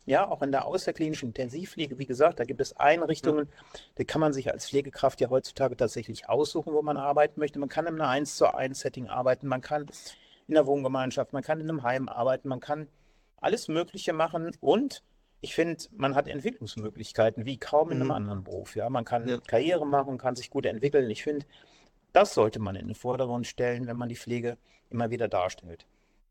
ja, auch in der außerklinischen Intensivpflege, wie gesagt, da gibt es Einrichtungen, da kann man sich als Pflegekraft ja heutzutage tatsächlich aussuchen, wo man arbeiten möchte. Man kann in einem 1:1 Setting arbeiten, man kann in der Wohngemeinschaft, man kann in einem Heim arbeiten, man kann alles Mögliche machen und ich finde, man hat Entwicklungsmöglichkeiten wie kaum in einem Mhm. anderen Beruf. Ja, man kann Ja. Karriere machen, kann sich gut entwickeln. Ich finde, das sollte man in den Vordergrund stellen, wenn man die Pflege immer wieder darstellt.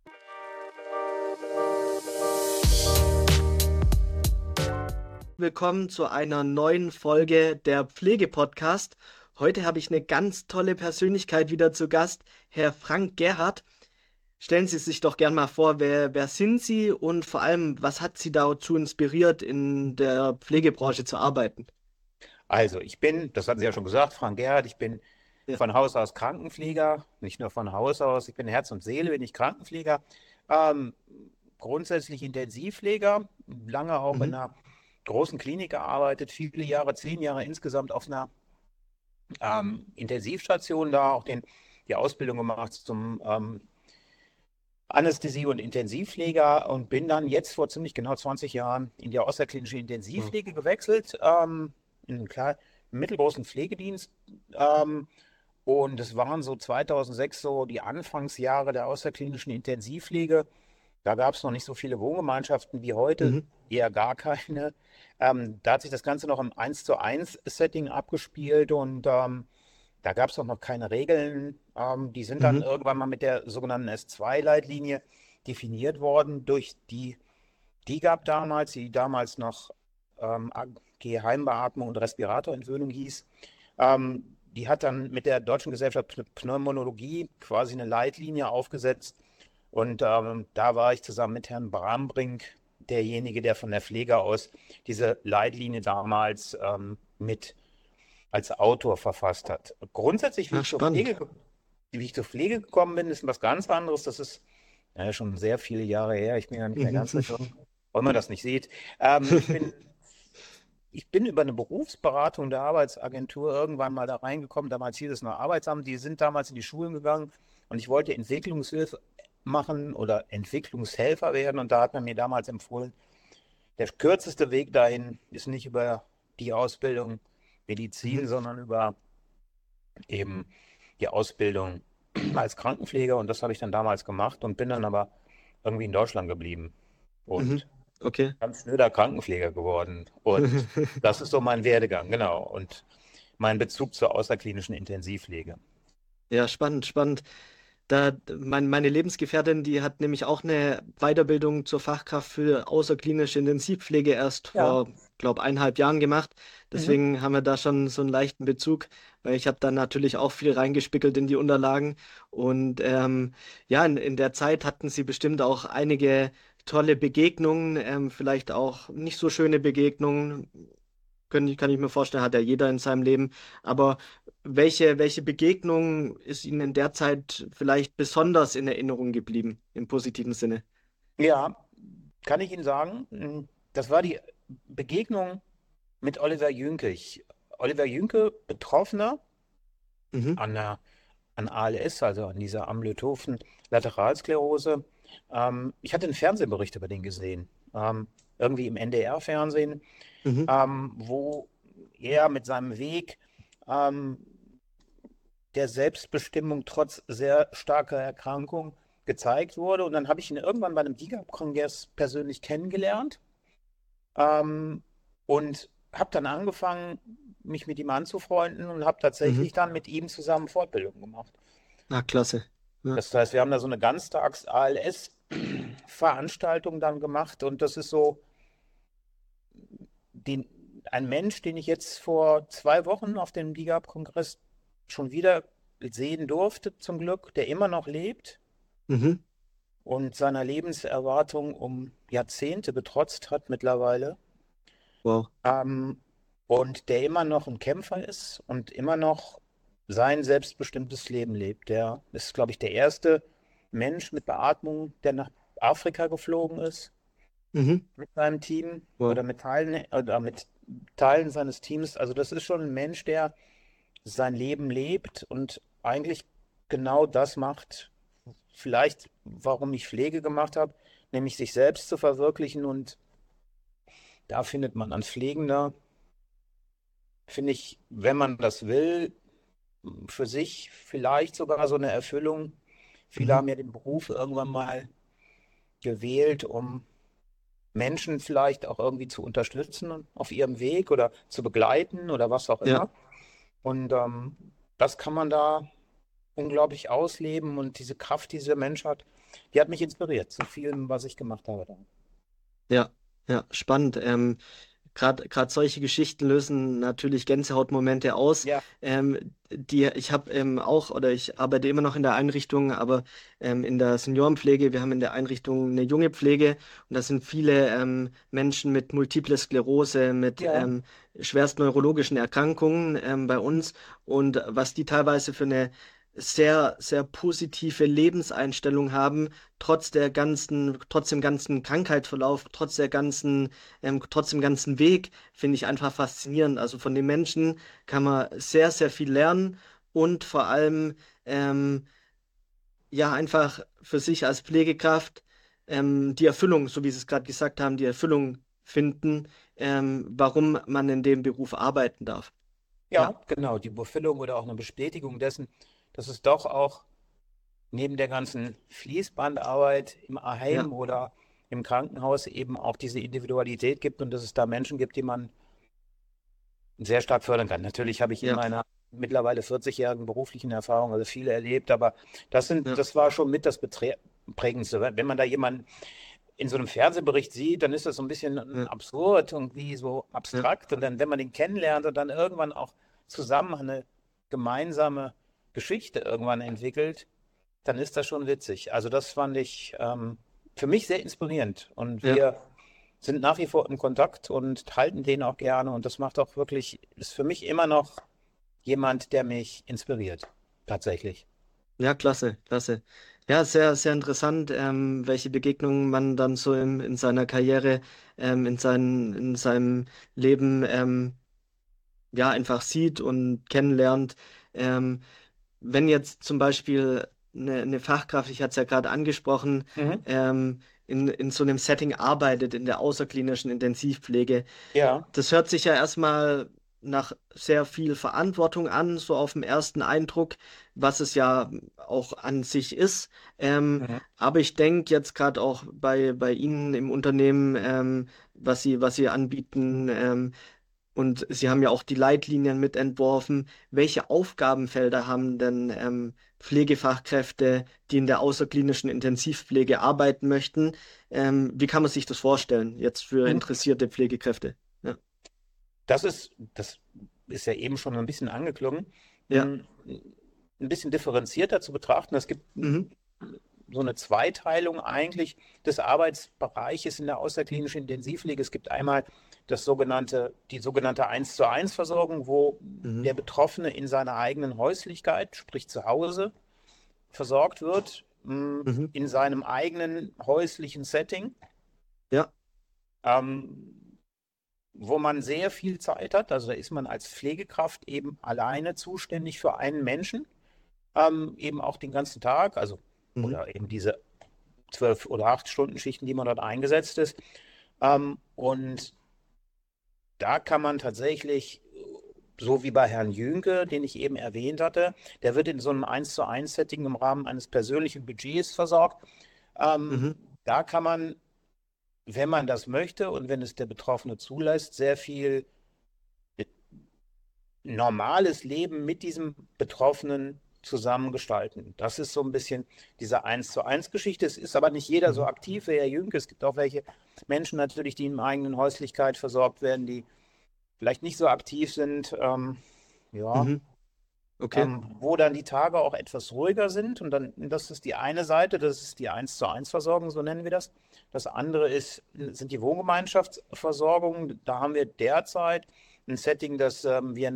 Willkommen zu einer neuen Folge der Pflegepodcast. Heute habe ich eine ganz tolle Persönlichkeit wieder zu Gast, Herr Frank Gerhardt. Stellen Sie sich doch gern mal vor, wer sind Sie und vor allem, was hat Sie dazu inspiriert, in der Pflegebranche zu arbeiten? Also, ich bin, das hatten Sie ja schon gesagt, Frank Gerhardt, ich bin Ja. von Haus aus Krankenpfleger, nicht nur von Haus aus, ich bin Herz und Seele, bin ich Krankenpfleger, ähm, grundsätzlich Intensivpfleger, lange auch in Mhm. einer großen Klinik gearbeitet, viele Jahre, 10 Jahre insgesamt auf einer Intensivstation da, auch die Ausbildung gemacht zum Anästhesie- und Intensivpfleger und bin dann jetzt vor ziemlich genau 20 Jahren in die außerklinische Wow. Intensivpflege gewechselt, in einen mittelgroßen Pflegedienst. Ähm, und es waren so 2006 so die Anfangsjahre der außerklinischen Intensivpflege. Da gab es noch nicht so viele Wohngemeinschaften wie heute, Mhm. eher gar keine. Da hat sich das Ganze noch im 1:1 Setting abgespielt und da gab es auch noch keine Regeln. Die sind dann Mhm. irgendwann mal mit der sogenannten S2-Leitlinie definiert worden durch die DIGAP damals, die damals noch AG Heimbeatmung und Respiratorentwöhnung hieß. Die hat dann mit der Deutschen Gesellschaft für Pneumologie quasi eine Leitlinie aufgesetzt. Und da war ich zusammen mit Herrn Brambrink derjenige, der von der Pflege aus diese Leitlinie damals mit als Autor verfasst hat. Grundsätzlich, Ach, spannend. wie ich zur Pflege gekommen bin, ist was ganz anderes. Das ist ja schon sehr viele Jahre her. Ich bin ja nicht mehr Mhm. ganz so jung, weil man das nicht sieht. Ich bin über eine Berufsberatung der Arbeitsagentur irgendwann mal da reingekommen. Damals hieß es noch Arbeitsamt. Die sind damals in die Schulen gegangen und ich wollte Entwicklungshilfe machen oder Entwicklungshelfer werden. Und da hat man mir damals empfohlen, der kürzeste Weg dahin ist nicht über die Ausbildung Mhm. Medizin, sondern über eben die Ausbildung als Krankenpfleger und das habe ich dann damals gemacht und bin dann aber irgendwie in Deutschland geblieben Mhm. und Okay. ganz schnöder Krankenpfleger geworden. Und das ist so mein Werdegang, genau. Und mein Bezug zur außerklinischen Intensivpflege. Ja, spannend, spannend. Meine Lebensgefährtin, die hat nämlich auch eine Weiterbildung zur Fachkraft für außerklinische Intensivpflege erst Ja. vor, glaube 1,5 Jahren gemacht. Mhm. Deswegen haben wir da schon so einen leichten Bezug, weil ich habe dann natürlich auch viel reingespickelt in die Unterlagen. Und ja, in der Zeit hatten sie bestimmt auch einige tolle Begegnungen, vielleicht auch nicht so schöne Begegnungen. Kann ich mir vorstellen, hat ja jeder in seinem Leben. Aber welche Begegnung ist Ihnen in der Zeit vielleicht besonders in Erinnerung geblieben, im positiven Sinne? Ja, kann ich Ihnen sagen, das war die Begegnung mit Oliver Jünke. Oliver Jünke, Betroffener Mhm, an an ALS, also an dieser amyotrophen Lateralsklerose. Ich hatte einen Fernsehbericht über den gesehen, irgendwie im NDR-Fernsehen, mhm, wo er mit seinem Weg ähm, der Selbstbestimmung trotz sehr starker Erkrankung gezeigt wurde. Und dann habe ich ihn irgendwann bei einem DIGAP-Kongress persönlich kennengelernt ähm, und habe dann angefangen, mich mit ihm anzufreunden und habe mhm. tatsächlich dann mit ihm zusammen Fortbildung gemacht. Ah, klasse. Ja. Das heißt, wir haben da so eine Ganztags-ALS-Veranstaltung dann gemacht und das ist so den, ein Mensch, den ich jetzt vor 2 Wochen auf dem DIGAP-Kongress schon wieder sehen durfte, zum Glück, der immer noch lebt Mhm. und seiner Lebenserwartung um Jahrzehnte getrotzt hat mittlerweile. Wow. Ähm, und der immer noch ein Kämpfer ist und immer noch sein selbstbestimmtes Leben lebt. Der ist, glaube ich, der erste Mensch mit Beatmung, der nach Afrika geflogen ist Mhm. mit seinem Team Wow. oder mit Teilen seines Teams. Also das ist schon ein Mensch, der sein Leben lebt und eigentlich genau das macht, vielleicht warum ich Pflege gemacht habe, nämlich sich selbst zu verwirklichen und Da findet man als Pflegender, finde ich, wenn man das will, für sich vielleicht sogar so eine Erfüllung. Viele Mhm. haben ja den Beruf irgendwann mal gewählt, um Menschen vielleicht auch irgendwie zu unterstützen auf ihrem Weg oder zu begleiten oder was auch Ja. immer. Und das kann man da unglaublich ausleben und diese Kraft, die dieser Mensch hat, die hat mich inspiriert zu vielem, was ich gemacht habe. Da. Ja, ja, spannend. Gerade solche Geschichten lösen natürlich Gänsehautmomente aus. Ja, Ich habe auch, oder ich arbeite immer noch in der Einrichtung, aber in der Seniorenpflege. Wir haben in der Einrichtung eine junge Pflege und da sind viele Menschen mit Multiple Sklerose, mit ja, schwerst neurologischen Erkrankungen bei uns und was die teilweise für eine sehr, sehr positive Lebenseinstellung haben, trotz dem ganzen Krankheitsverlauf, trotz dem ganzen Weg, finde ich einfach faszinierend. Also von den Menschen kann man sehr, sehr viel lernen und vor allem ähm, ja einfach für sich als Pflegekraft die Erfüllung, so wie Sie es gerade gesagt haben, die Erfüllung finden, warum man in dem Beruf arbeiten darf. Ja, ja, genau, die Befüllung oder auch eine Bestätigung dessen, dass es doch auch neben der ganzen Fließbandarbeit im ja, Heim oder im Krankenhaus eben auch diese Individualität gibt und dass es da Menschen gibt, die man sehr stark fördern kann. Natürlich habe ich in ja, meiner mittlerweile 40-jährigen beruflichen Erfahrung also viel erlebt, aber ja, das war schon mit das Prägendste. Wenn man da jemanden in so einem Fernsehbericht sieht, dann ist das so ein bisschen ja, absurd, irgendwie so ja, abstrakt. Und dann, wenn man den kennenlernt und dann irgendwann auch zusammen eine gemeinsame Geschichte irgendwann entwickelt, dann ist das schon witzig. Also das fand ich für mich sehr inspirierend. Und ja. wir sind nach wie vor in Kontakt und halten den auch gerne. Und das macht auch wirklich, ist für mich immer noch jemand, der mich inspiriert. Tatsächlich. Ja, klasse, klasse. Ja, sehr, sehr interessant, welche Begegnungen man dann so in seiner Karriere, in seinem Leben, ja, einfach sieht und kennenlernt. Ähm, Wenn jetzt zum Beispiel eine Fachkraft, ich hatte es ja gerade angesprochen, Mhm. in so einem Setting arbeitet, in der außerklinischen Intensivpflege, Ja. das hört sich ja erstmal nach sehr viel Verantwortung an, so auf den ersten Eindruck, was es ja auch an sich ist. Mhm. Aber ich denke jetzt gerade auch bei Ihnen im Unternehmen, was Sie anbieten, und Sie haben ja auch die Leitlinien mitentworfen. Welche Aufgabenfelder haben denn Pflegefachkräfte, die in der außerklinischen Intensivpflege arbeiten möchten? Wie kann man sich das vorstellen, jetzt für Mhm. interessierte Pflegekräfte? Ja. Das ist ja eben schon ein bisschen angeklungen, Ja. ein bisschen differenzierter zu betrachten. Es gibt Mhm. so eine Zweiteilung eigentlich des Arbeitsbereiches in der außerklinischen Intensivpflege. Es gibt einmal die sogenannte 1:1 Versorgung, wo Mhm. der Betroffene in seiner eigenen Häuslichkeit, sprich zu Hause, versorgt wird, Mhm. in seinem eigenen häuslichen Setting. Ja. Ähm, wo man sehr viel Zeit hat. Also da ist man als Pflegekraft eben alleine zuständig für einen Menschen, eben auch den ganzen Tag, also Mhm. oder eben diese 12 oder 8 Stunden Schichten, die man dort eingesetzt ist. Und da kann man tatsächlich, so wie bei Herrn Jünke, den ich eben erwähnt hatte, der wird in so einem 1:1 Setting im Rahmen eines persönlichen Budgets versorgt. Ähm, Mhm. da kann man, wenn man das möchte und wenn es der Betroffene zulässt, sehr viel normales Leben mit diesem Betroffenen zusammen gestalten. Das ist so ein bisschen diese 1:1 Geschichte. Es ist aber nicht jeder so Mhm. aktiv wie Herr Jünke. Es gibt auch welche Menschen natürlich, die in eigenen Häuslichkeit versorgt werden, die vielleicht nicht so aktiv sind, ja, Mhm. Okay. wo dann die Tage auch etwas ruhiger sind. Und dann, das ist die eine Seite, das ist die 1:1 Versorgung, so nennen wir das. Das andere sind die Wohngemeinschaftsversorgungen. Da haben wir derzeit ein Setting, das wir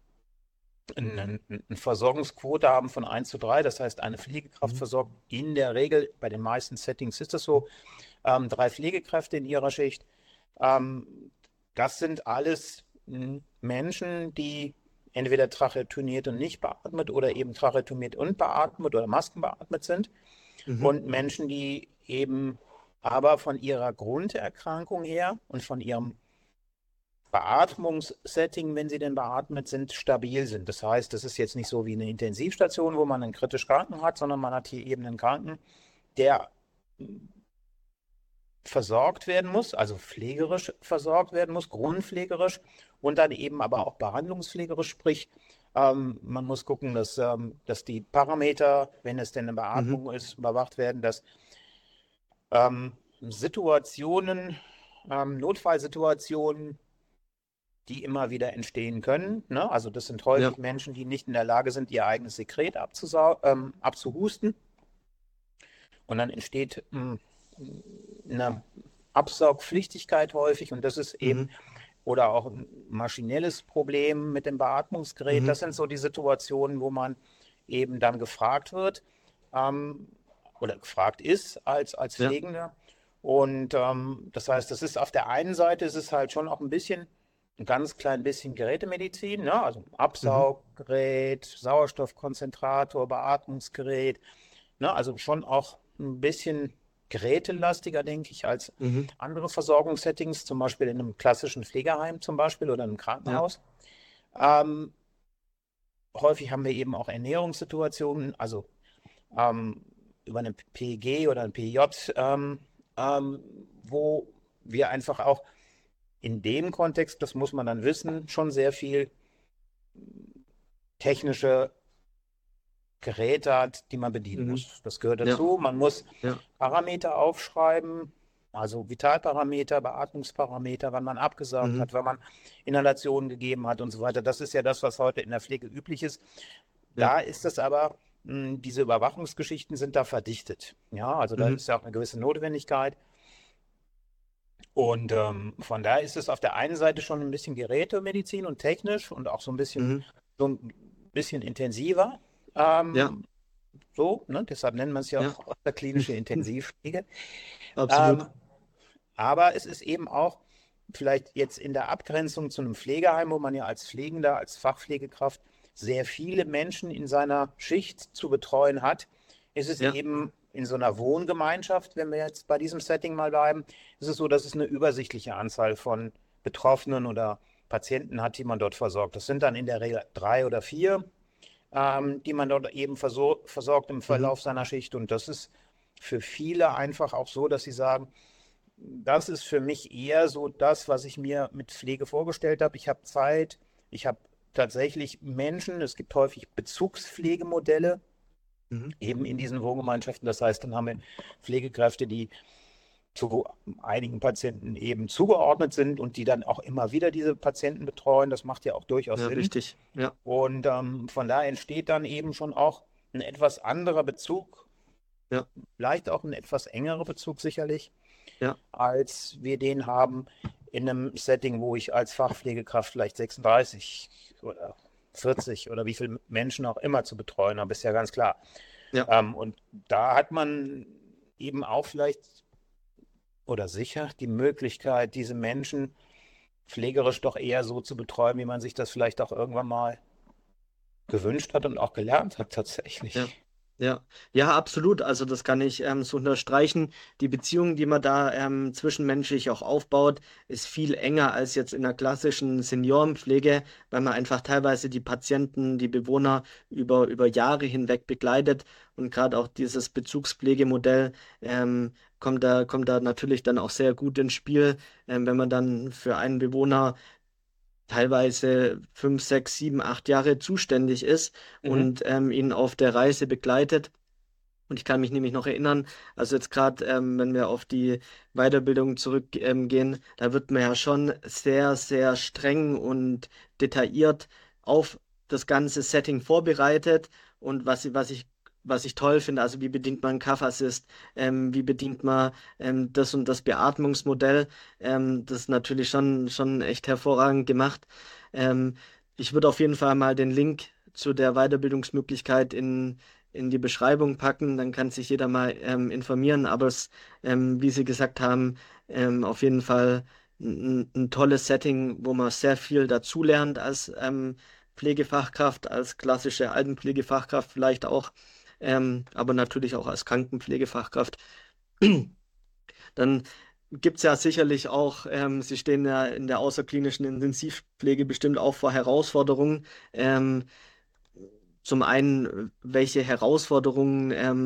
eine Versorgungsquote haben von 1:3. Das heißt, eine Pflegekraft Mhm. versorgt in der Regel, bei den meisten Settings ist das so, 3 Pflegekräfte in ihrer Schicht. Ähm, das sind alles Menschen, die entweder tracheotomiert und nicht beatmet oder eben tracheotomiert und beatmet oder maskenbeatmet sind. Mhm. Und Menschen, die eben aber von ihrer Grunderkrankung her und von ihrem Beatmungssetting, wenn sie denn beatmet sind, stabil sind. Das heißt, das ist jetzt nicht so wie eine Intensivstation, wo man einen kritisch Kranken hat, sondern man hat hier eben einen Kranken, der versorgt werden muss, also pflegerisch versorgt werden muss, grundpflegerisch und dann eben aber auch behandlungspflegerisch, sprich, man muss gucken, dass die Parameter, wenn es denn eine Mhm. Beatmung ist, überwacht werden, dass ähm, Situationen, Notfallsituationen, die immer wieder entstehen können, ne? Also das sind Ja. häufig Menschen, die nicht in der Lage sind, ihr eigenes Sekret abzuhusten. Und dann entsteht eine Absaugpflichtigkeit häufig und das ist eben, Mhm. oder auch ein maschinelles Problem mit dem Beatmungsgerät. Mhm. Das sind so die Situationen, wo man eben dann gefragt wird ähm, oder gefragt ist als Ja. Pflegender. Und das heißt, das ist auf der einen Seite ist es halt schon auch ein ganz klein bisschen Gerätemedizin, ne? Also Mhm. Absauggerät, Sauerstoffkonzentrator, Beatmungsgerät, ne? Also schon auch ein bisschen gerätelastiger, denke ich, als Mhm. andere Versorgungssettings, zum Beispiel in einem klassischen Pflegeheim zum Beispiel oder einem Ja. Krankenhaus. Ähm, häufig haben wir eben auch Ernährungssituationen, also ähm, über eine PG oder ein PJ, wo wir einfach auch in dem Kontext, das muss man dann wissen, schon sehr viel technische Geräte hat, die man bedienen Mhm. muss. Das gehört Ja. dazu. Man muss Ja. Parameter aufschreiben, also Vitalparameter, Beatmungsparameter, wann man abgesaugt Mhm. hat, wann man Inhalationen gegeben hat und so weiter. Das ist ja das, was heute in der Pflege üblich ist. Ja. Da ist es aber, diese Überwachungsgeschichten sind da verdichtet. Ja, also da Mhm. ist ja auch eine gewisse Notwendigkeit. Und von daher ist es auf der einen Seite schon ein bisschen Gerätemedizin und technisch und auch Mhm. so ein bisschen intensiver. Ja. Ähm, so, ne? Deshalb nennt man es ja Ja. auch klinische Intensivpflege. Absolut. Ähm, aber es ist eben auch vielleicht jetzt in der Abgrenzung zu einem Pflegeheim, wo man ja als Pflegender, als Fachpflegekraft sehr viele Menschen in seiner Schicht zu betreuen hat, ist es Ja. eben in so einer Wohngemeinschaft, wenn wir jetzt bei diesem Setting mal bleiben, ist es so, dass es eine übersichtliche Anzahl von Betroffenen oder Patienten hat, die man dort versorgt. Das sind dann in der Regel 3 oder 4, die man dort eben versorgt im Mhm. Verlauf seiner Schicht. Und das ist für viele einfach auch so, dass sie sagen, das ist für mich eher so das, was ich mir mit Pflege vorgestellt habe. Ich habe Zeit, ich habe tatsächlich Menschen, es gibt häufig Bezugspflegemodelle, Mhm. eben in diesen Wohngemeinschaften. Das heißt, dann haben wir Pflegekräfte, die zu einigen Patienten eben zugeordnet sind und die dann auch immer wieder diese Patienten betreuen. Das macht ja auch durchaus Ja, Sinn. richtig. Ja. Und von da entsteht dann eben schon auch ein etwas anderer Bezug, Ja. vielleicht auch ein etwas engerer Bezug sicherlich, Ja. als wir den haben in einem Setting, wo ich als Fachpflegekraft vielleicht 36 oder 40 oder wie viele Menschen auch immer zu betreuen habe, ist ja ganz klar. Ja. Und da hat man eben auch vielleicht oder sicher die Möglichkeit, diese Menschen pflegerisch doch eher so zu betreuen, wie man sich das vielleicht auch irgendwann mal gewünscht hat und auch gelernt hat Ja, tatsächlich. ja, ja, absolut. Also das kann ich so unterstreichen. Die Beziehung, die man da zwischenmenschlich auch aufbaut, ist viel enger als jetzt in der klassischen Seniorenpflege, weil man einfach teilweise die Patienten, die Bewohner über Jahre hinweg begleitet. Und gerade auch dieses Bezugspflegemodell kommt da natürlich dann auch sehr gut ins Spiel, wenn man dann für einen Bewohner teilweise 5, 6, 7, 8 Jahre zuständig ist Mhm. und ihn auf der Reise begleitet. Und ich kann mich nämlich noch erinnern, also jetzt gerade, wenn wir auf die Weiterbildung zurückgehen, gehen, da wird man ja schon sehr, sehr streng und detailliert auf das ganze Setting vorbereitet. Und was ich toll finde, also wie bedient man einen Kaffeeassist, wie bedient man das und das Beatmungsmodell, das ist natürlich schon echt hervorragend gemacht. Ähm, Ich würde auf jeden Fall mal den Link zu der Weiterbildungsmöglichkeit in die Beschreibung packen, dann kann sich jeder mal informieren. Aber es, wie Sie gesagt haben, auf jeden Fall ein tolles Setting, wo man sehr viel dazulernt als Pflegefachkraft, als klassische Altenpflegefachkraft vielleicht auch, aber natürlich auch als Krankenpflegefachkraft. Dann gibt es ja sicherlich auch, Sie stehen ja in der außerklinischen Intensivpflege bestimmt auch vor Herausforderungen. Ähm, Zum einen, welche Herausforderungen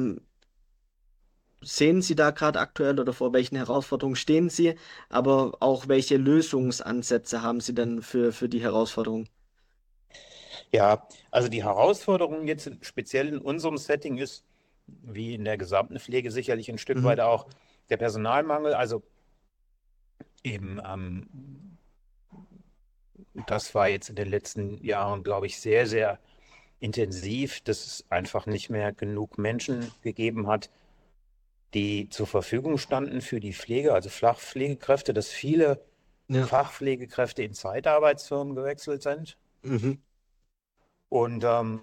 sehen Sie da gerade aktuell oder vor welchen Herausforderungen stehen Sie? Aber auch welche Lösungsansätze haben Sie denn für die Herausforderungen? Ja, also die Herausforderung jetzt speziell in unserem Setting ist, wie in der gesamten Pflege sicherlich ein Stück Mhm. weit auch der Personalmangel. Also eben, das war jetzt in den letzten Jahren, glaube ich, sehr, sehr intensiv, dass es einfach nicht mehr genug Menschen gegeben hat, die zur Verfügung standen für die Pflege, also Fachpflegekräfte, dass viele Ja. Fachpflegekräfte in Zeitarbeitsfirmen gewechselt sind. Mhm. Und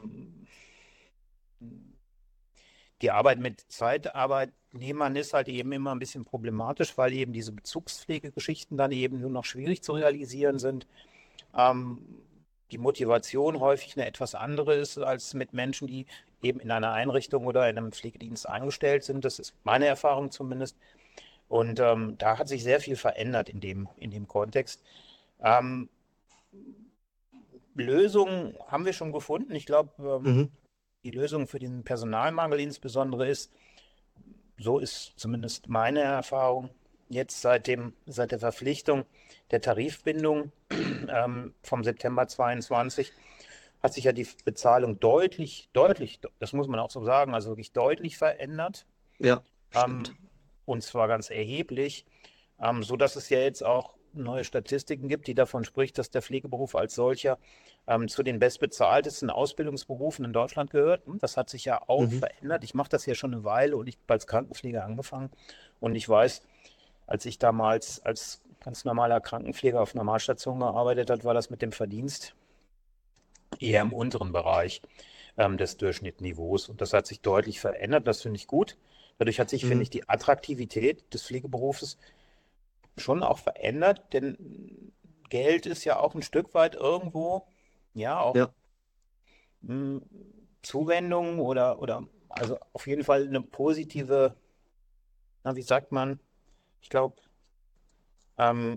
die Arbeit mit Zeitarbeitnehmern ist halt eben immer ein bisschen problematisch, weil eben diese Bezugspflegegeschichten dann eben nur noch schwierig zu realisieren sind. Ähm, die Motivation häufig eine etwas andere ist als mit Menschen, die eben in einer Einrichtung oder in einem Pflegedienst angestellt sind. Das ist meine Erfahrung zumindest. Und da hat sich sehr viel verändert in dem Kontext. Ähm, Lösungen haben wir schon gefunden. Ich glaube, Mhm. die Lösung für den Personalmangel insbesondere ist, so ist zumindest meine Erfahrung, jetzt seit der Verpflichtung der Tarifbindung vom September 22 hat sich ja die Bezahlung deutlich, das muss man auch so sagen, also wirklich deutlich verändert. Ja, Ähm, stimmt. und zwar ganz erheblich, so dass es ja jetzt auch neue Statistiken gibt, die davon spricht, dass der Pflegeberuf als solcher zu den bestbezahltesten Ausbildungsberufen in Deutschland gehört. Das hat sich ja auch Mhm. verändert. Ich mache das ja schon eine Weile und ich habe als Krankenpfleger angefangen. Und ich weiß, als ich damals als ganz normaler Krankenpfleger auf Normalstation gearbeitet habe, war das mit dem Verdienst eher im unteren Bereich des Durchschnittsniveaus. Und das hat sich deutlich verändert. Das finde ich gut. Dadurch hat sich, finde Mhm. ich, die Attraktivität des Pflegeberufes schon auch verändert, denn Geld ist ja auch ein Stück weit irgendwo, ja, auch Ja. mh, Zuwendung oder also auf jeden Fall eine positive, na, wie sagt man, ich glaube, ähm,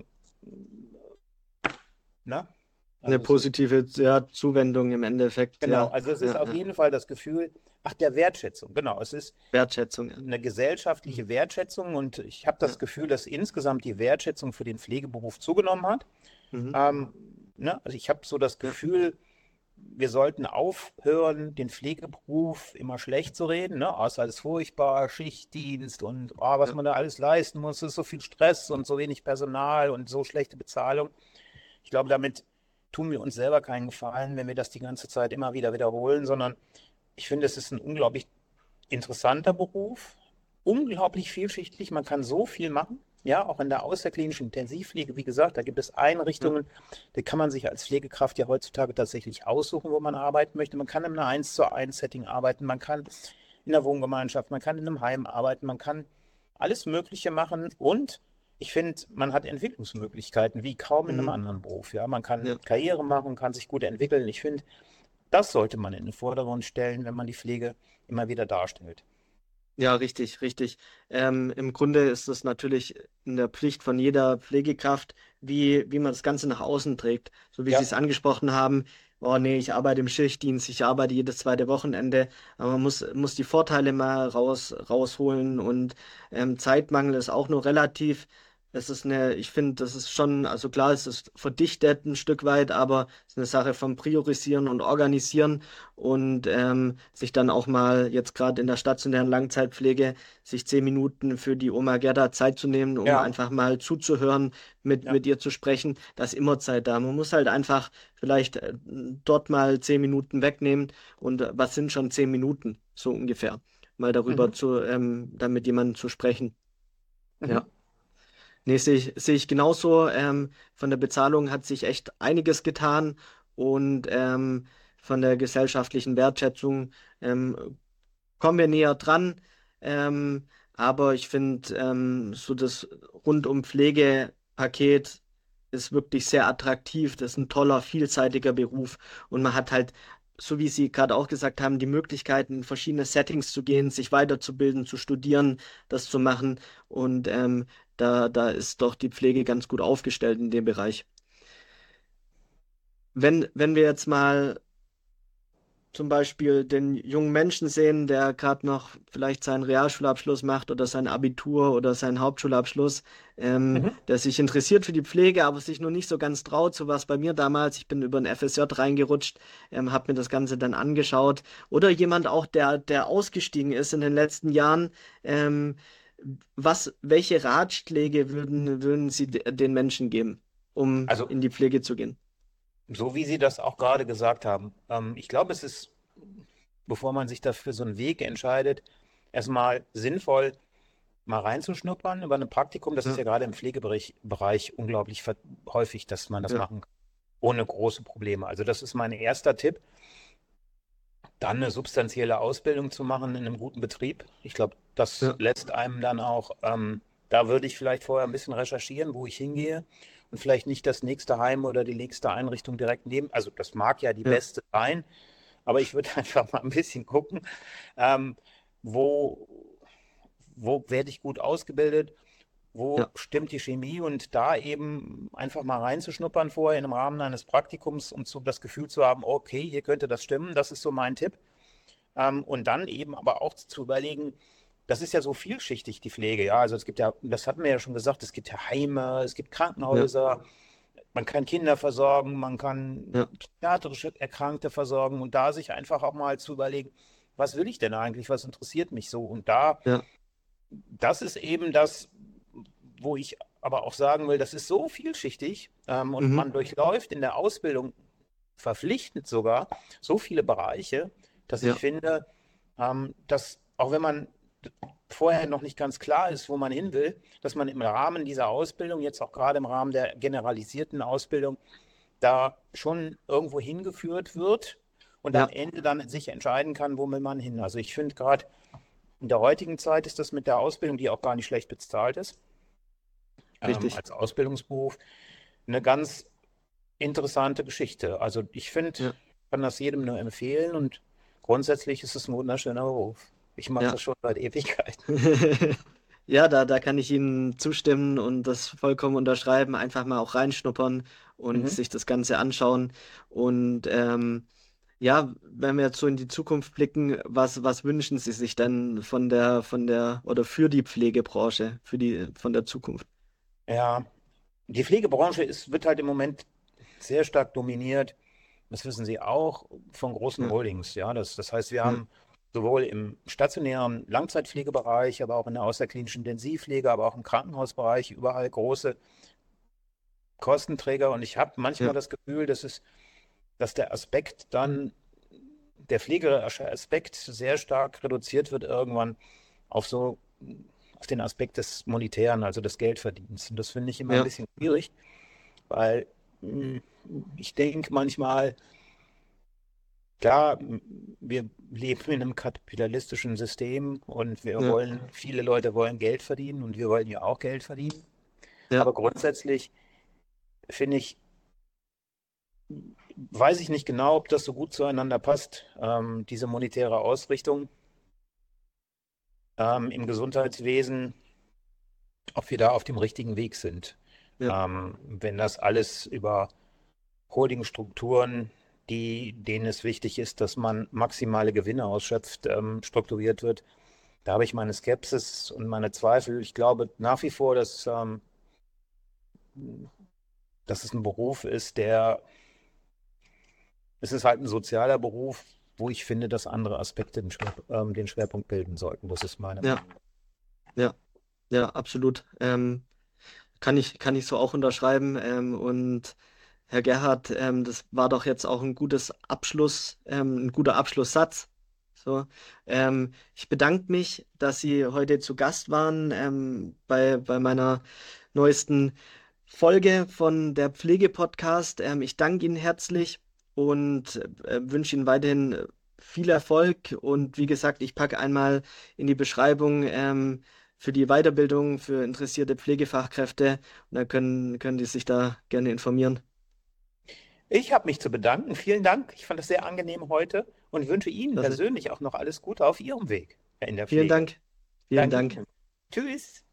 na, Eine also es ist, positive, ja, Zuwendung im Endeffekt, genau, ja. also es ist Ja, auf ja. jeden Fall das Gefühl, ach, der Wertschätzung, genau, es ist Wertschätzung, ja. eine Mhm. gesellschaftliche Wertschätzung und ich habe Ja. das Gefühl, dass insgesamt die Wertschätzung für den Pflegeberuf zugenommen hat. Mhm. Ähm, also ich habe so das Ja. Gefühl, wir sollten aufhören, den Pflegeberuf immer schlecht zu reden, ne? Außer alles furchtbar, Schichtdienst und was Ja. man da alles leisten muss, ist so viel Stress und so wenig Personal und so schlechte Bezahlung. Ich glaube, damit tun wir uns selber keinen Gefallen, wenn wir das die ganze Zeit immer wieder wiederholen, sondern ich finde, es ist ein unglaublich interessanter Beruf, unglaublich vielschichtig. Man kann so viel machen. Ja, auch in der außerklinischen Intensivpflege, wie gesagt, da gibt es Ja. Einrichtungen, da kann man sich als Pflegekraft ja heutzutage tatsächlich aussuchen, wo man arbeiten möchte. Man kann in einem 1:1 Setting arbeiten, man kann in einer Wohngemeinschaft, man kann in einem Heim arbeiten, man kann alles Mögliche machen und ich finde, man hat Entwicklungsmöglichkeiten wie kaum in einem Mhm. anderen Beruf. Ja, man kann Ja. Karriere machen, kann sich gut entwickeln. Ich finde, das sollte man in den Vordergrund stellen, wenn man die Pflege immer wieder darstellt. Ja, richtig, richtig. Im Grunde ist es natürlich in der Pflicht von jeder Pflegekraft, wie man das Ganze nach außen trägt. So wie Sie Ja, es angesprochen haben, oh nee, ich arbeite im Schichtdienst, ich arbeite jedes zweite Wochenende, aber man muss die Vorteile mal rausholen und Zeitmangel ist auch nur relativ. Ich finde, das ist schon, also klar, es ist verdichtet ein Stück weit, aber es ist eine Sache vom Priorisieren und Organisieren und sich dann auch mal jetzt gerade in der stationären Langzeitpflege sich 10 Minuten für die Oma Gerda Zeit zu nehmen, um ja, einfach mal zuzuhören, ja. mit ihr zu sprechen, da ist immer Zeit da. Man muss halt einfach vielleicht dort mal 10 Minuten wegnehmen und was sind schon 10 Minuten, so ungefähr, mal darüber Mhm. zu, dann mit jemandem zu sprechen. Mhm. Ja. Nee, sehe ich genauso. Von der Bezahlung hat sich echt einiges getan und von der gesellschaftlichen Wertschätzung kommen wir näher dran. Aber ich finde, so das rundum Pflegepaket ist wirklich sehr attraktiv. Das ist ein toller, vielseitiger Beruf und man hat halt, so wie Sie gerade auch gesagt haben, die Möglichkeiten, in verschiedene Settings zu gehen, sich weiterzubilden, zu studieren, das zu machen und Da ist doch die Pflege ganz gut aufgestellt in dem Bereich. Wenn wir jetzt mal zum Beispiel den jungen Menschen sehen, der gerade noch vielleicht seinen Realschulabschluss macht oder sein Abitur oder seinen Hauptschulabschluss, Mhm. der sich interessiert für die Pflege, aber sich noch nicht so ganz traut. So war es bei mir damals. Ich bin über ein FSJ reingerutscht, habe mir das Ganze dann angeschaut. Oder jemand auch, der ausgestiegen ist in den letzten Jahren. Ähm, welche Ratschläge würden Sie den Menschen geben, um Also, in die Pflege zu gehen? so wie Sie das auch gerade gesagt haben, ich glaube, es ist, bevor man sich dafür so einen Weg entscheidet, erstmal sinnvoll, mal reinzuschnuppern über ein Praktikum. Das ist Ja, ja gerade im Pflegebereich unglaublich häufig, dass man das ja, machen kann, ohne große Probleme. Also das ist mein erster Tipp. Dann eine substanzielle Ausbildung zu machen in einem guten Betrieb. Ich glaube, das ja, lässt einem dann auch, da würde ich vielleicht vorher ein bisschen recherchieren, wo ich hingehe und vielleicht nicht das nächste Heim oder die nächste Einrichtung direkt neben. Also das mag ja die ja, beste sein, aber ich würde einfach mal ein bisschen gucken, ähm, wo, wo werde ich gut ausgebildet, wo ja, stimmt die Chemie und da eben einfach mal reinzuschnuppern vorher im Rahmen eines Praktikums, um das Gefühl zu haben, okay, hier könnte das stimmen, das ist so mein Tipp. Und dann eben aber auch zu überlegen, das ist ja so vielschichtig, die Pflege, ja. Also es gibt ja, das hatten wir ja schon gesagt, es gibt ja Heime, es gibt ja, Krankenhäuser, man kann Kinder versorgen, man ja, kann psychiatrische Erkrankte versorgen und da sich einfach auch mal zu überlegen, was will ich denn eigentlich, was interessiert mich so? Und da, ja. das ist eben das, wo ich aber auch sagen will, das ist so vielschichtig und Mhm. man durchläuft in der Ausbildung verpflichtend sogar so viele Bereiche, dass ich Ja, finde, dass auch wenn man vorher noch nicht ganz klar ist, wo man hin will, dass man im Rahmen dieser Ausbildung, jetzt auch gerade im Rahmen der generalisierten Ausbildung, da schon irgendwo hingeführt wird und am ja, Ende dann sich entscheiden kann, wo will man hin. Also ich finde gerade in der heutigen Zeit ist das mit der Ausbildung, die auch gar nicht schlecht bezahlt ist, richtig. als Ausbildungsberuf, eine ganz interessante Geschichte. Also ich finde, Ja, kann das jedem nur empfehlen und grundsätzlich ist es ein wunderschöner Beruf. Ich mache ja. das schon seit Ewigkeit. Ja, da kann ich Ihnen zustimmen und das vollkommen unterschreiben. Einfach mal auch reinschnuppern und Mhm. sich das Ganze anschauen. Und ja, wenn wir jetzt so in die Zukunft blicken, was wünschen Sie sich denn oder für die Pflegebranche, von der Zukunft? Ja, die Pflegebranche wird halt im Moment sehr stark dominiert. Das wissen Sie auch von großen Ja, Holdings. Ja, das heißt, wir ja, haben sowohl im stationären Langzeitpflegebereich, aber auch in der außerklinischen Intensivpflege, aber auch im Krankenhausbereich überall große Kostenträger. Und ich habe manchmal ja, das Gefühl, dass der Aspekt dann, der pflegerische Aspekt sehr stark reduziert wird irgendwann auf so, auf den Aspekt des Monetären, also des Geldverdienens. Und das finde ich immer ein ja, bisschen schwierig, weil mh, ich denke manchmal, klar, wir leben in einem kapitalistischen System und ja, viele Leute wollen Geld verdienen und wir wollen ja auch Geld verdienen. ja, Aber grundsätzlich finde ich, weiß ich nicht genau, ob das so gut zueinander passt, diese monetäre Ausrichtung im Gesundheitswesen, ob wir da auf dem richtigen Weg sind. ja, Wenn das alles über Holdingstrukturen, denen es wichtig ist, dass man maximale Gewinne ausschöpft, strukturiert wird, da habe ich meine Skepsis und meine Zweifel. Ich glaube nach wie vor, dass es ein Beruf ist, es ist halt ein sozialer Beruf, wo ich finde, dass andere Aspekte den Schwerpunkt bilden sollten. Das ist meine ja, Meinung. ja, ja, absolut. Kann ich so auch unterschreiben. Und Herr Gerhard, das war doch jetzt auch ein guter Abschlusssatz. So, ich bedanke mich, dass Sie heute zu Gast waren, bei meiner neuesten Folge von der Pflege-Podcast. Ich danke Ihnen herzlich und wünsche Ihnen weiterhin viel Erfolg. Und wie gesagt, ich packe einmal in die Beschreibung für die Weiterbildung für interessierte Pflegefachkräfte und dann können die sich da gerne informieren. Ich habe mich zu bedanken. Vielen Dank. Ich fand es sehr angenehm heute und wünsche Ihnen Klasse. persönlich auch noch alles Gute auf Ihrem Weg in der Vielen Pflege. Dank. Vielen Danke Dank. Ihnen. Tschüss.